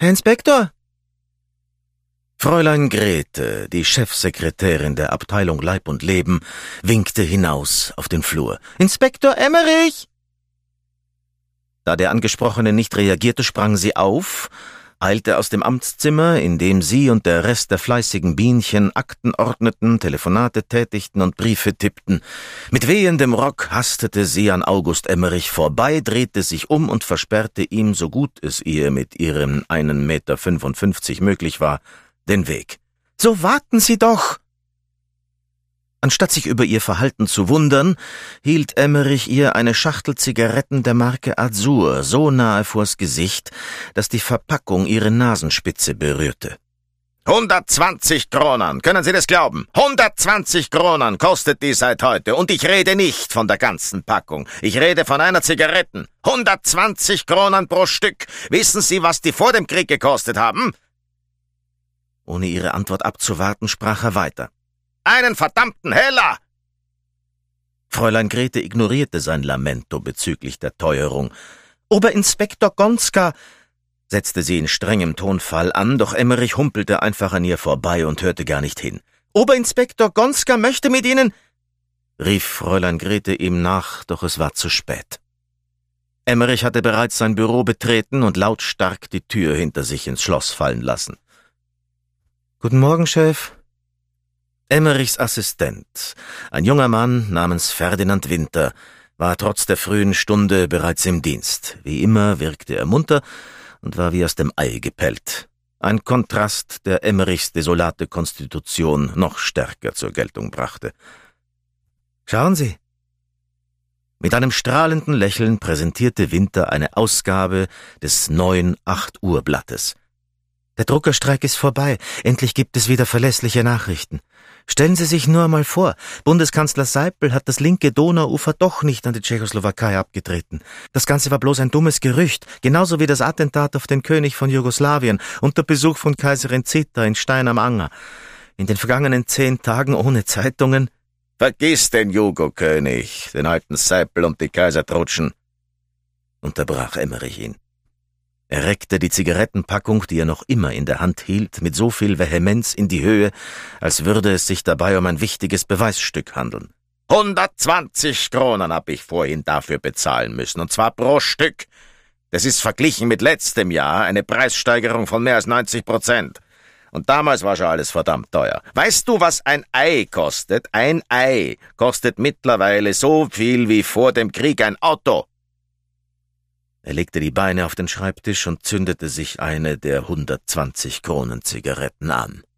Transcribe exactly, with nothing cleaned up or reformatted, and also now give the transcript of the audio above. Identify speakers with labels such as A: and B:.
A: Herr Inspektor! Fräulein Grete, die Chefsekretärin der Abteilung Leib und Leben, winkte hinaus auf den Flur. »Inspektor Emmerich!« Da der Angesprochene nicht reagierte, sprang sie auf, eilte aus dem Amtszimmer, in dem sie und der Rest der fleißigen Bienchen Akten ordneten, Telefonate tätigten und Briefe tippten. Mit wehendem Rock hastete sie an August Emmerich vorbei, drehte sich um und versperrte ihm, so gut es ihr mit ihrem einen Meter fünfundfünfzig möglich war, den Weg. »So warten Sie doch!« Anstatt sich über ihr Verhalten zu wundern, hielt Emmerich ihr eine Schachtel Zigaretten der Marke Azur so nahe vors Gesicht, dass die Verpackung ihre Nasenspitze berührte. »hundertzwanzig Kronen, können Sie das glauben? hundertzwanzig Kronen kostet die seit heute, und ich rede nicht von der ganzen Packung. Ich rede von einer Zigaretten. hundertzwanzig Kronen pro Stück. Wissen Sie, was die vor dem Krieg gekostet haben?« Ohne ihre Antwort abzuwarten, sprach er weiter. »Einen verdammten Heller!« Fräulein Grete ignorierte sein Lamento bezüglich der Teuerung. »Oberinspektor Gonska«, setzte sie in strengem Tonfall an, doch Emmerich humpelte einfach an ihr vorbei und hörte gar nicht hin. »Oberinspektor Gonska möchte mit Ihnen«, rief Fräulein Grete ihm nach, doch es war zu spät. Emmerich hatte bereits sein Büro betreten und lautstark die Tür hinter sich ins Schloss fallen lassen. »Guten Morgen, Chef.« Emmerichs Assistent, ein junger Mann namens Ferdinand Winter, war trotz der frühen Stunde bereits im Dienst. Wie immer wirkte er munter und war wie aus dem Ei gepellt. Ein Kontrast, der Emmerichs desolate Konstitution noch stärker zur Geltung brachte. »Schauen Sie!« Mit einem strahlenden Lächeln präsentierte Winter eine Ausgabe des neuen acht-Uhr-Blattes. »Der Druckerstreik ist vorbei. Endlich gibt es wieder verlässliche Nachrichten. Stellen Sie sich nur einmal vor, Bundeskanzler Seipel hat das linke Donauufer doch nicht an die Tschechoslowakei abgetreten. Das Ganze war bloß ein dummes Gerücht, genauso wie das Attentat auf den König von Jugoslawien und der Besuch von Kaiserin Zita in Stein am Anger. In den vergangenen zehn Tagen ohne Zeitungen.« »Vergiss den Jugo-König, den alten Seipel und die Kaisertrutschen«, unterbrach Emmerich ihn. Er reckte die Zigarettenpackung, die er noch immer in der Hand hielt, mit so viel Vehemenz in die Höhe, als würde es sich dabei um ein wichtiges Beweisstück handeln. »hundertzwanzig Kronen hab ich vorhin dafür bezahlen müssen, und zwar pro Stück. Das ist verglichen mit letztem Jahr eine Preissteigerung von mehr als neunzig Prozent. Und damals war schon alles verdammt teuer. Weißt du, was ein Ei kostet? Ein Ei kostet mittlerweile so viel wie vor dem Krieg ein Auto.« Er legte die Beine auf den Schreibtisch und zündete sich eine der hundertzwanzig Kronen Zigaretten an.